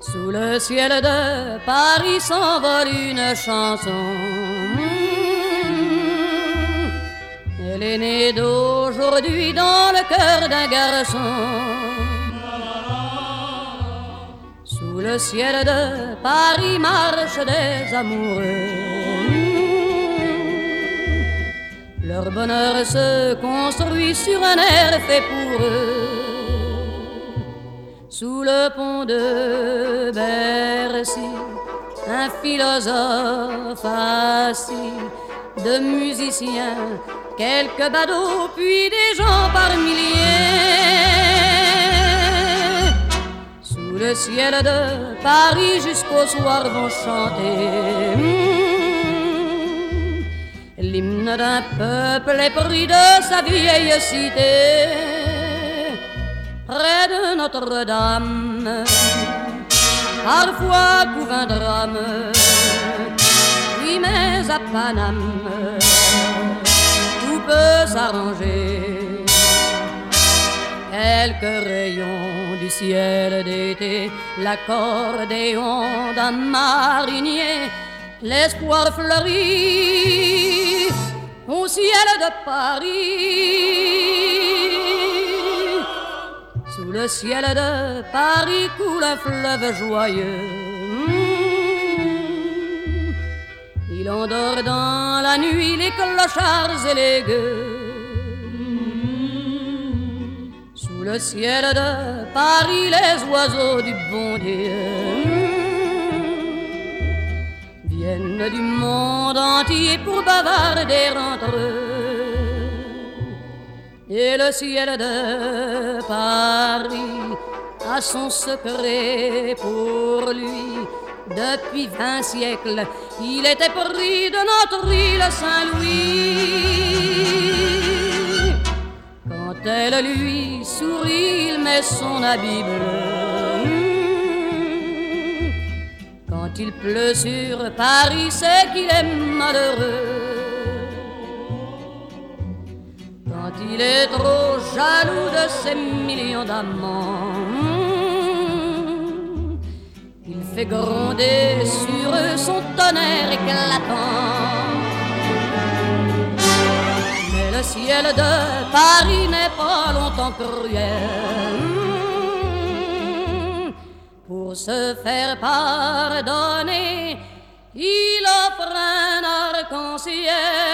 Sous le ciel de Paris s'envole une chanson. Elle est née d'aujourd'hui dans le cœur d'un garçon. Sous le ciel de Paris marchent des amoureux. Leur bonheur se construit sur un air fait pour eux. Sous le pont de Bercy, un philosophe assis, de musiciens, quelques badauds, puis des gens par milliers. Sous le ciel de Paris jusqu'au soir vont chanter l'hymne d'un peuple épris de sa vieille cité. Près de Notre-Dame, parfois couvre un drame, oui mais à Paname, tout peut s'arranger. Quelques rayons du ciel d'été, l'accordéon d'un marinier, l'espoir fleurit au ciel de Paris. Sous le ciel de Paris coule un fleuve joyeux. Il endort dans la nuit les clochards et les gueux. Sous le ciel de Paris les oiseaux du bon Dieu viennent du monde entier pour bavarder entre eux. Et le ciel de Paris a son secret pour lui. Depuis 20 siècles, il était pris de notre île Saint-Louis. Quand elle lui sourit, il met son habit bleu. Quand il pleut sur Paris, c'est qu'il est malheureux. Quand il est trop jaloux de ses millions d'amants, il fait gronder sur eux son tonnerre éclatant. Mais le ciel de Paris n'est pas longtemps cruel. Pour se faire pardonner, il offre un arc-en-ciel.